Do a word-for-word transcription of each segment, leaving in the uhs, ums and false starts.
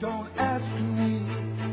Don't ask me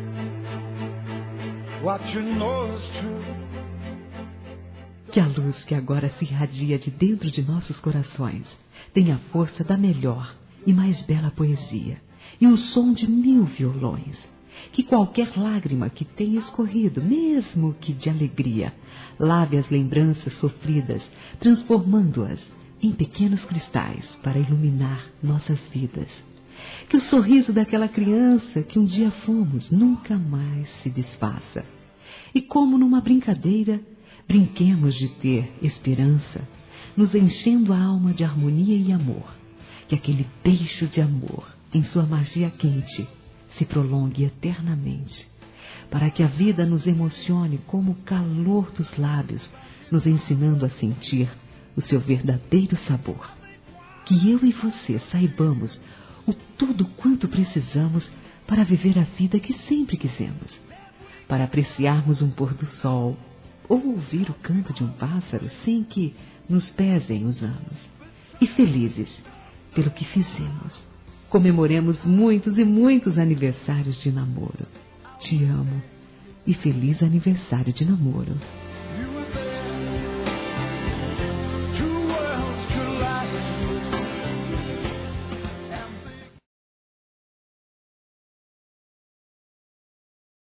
what you know is true. Que a luz que agora se irradia de dentro de nossos corações tenha a força da melhor e mais bela poesia e o som de mil violões. Que qualquer lágrima que tenha escorrido, mesmo que de alegria, lave as lembranças sofridas, transformando-as em pequenos cristais para iluminar nossas vidas. Que o sorriso daquela criança que um dia fomos nunca mais se desfaça. E como numa brincadeira, brinquemos de ter esperança, nos enchendo a alma de harmonia e amor. Que aquele beijo de amor, em sua magia quente, se prolongue eternamente, para que a vida nos emocione como o calor dos lábios, nos ensinando a sentir o seu verdadeiro sabor. Que eu e você saibamos o tudo quanto precisamos para viver a vida que sempre quisemos, para apreciarmos um pôr do sol ou ouvir o canto de um pássaro sem que nos pesem os anos, e felizes pelo que fizemos. Comemoremos muitos e muitos aniversários de namoro. Te amo e feliz aniversário de namoro.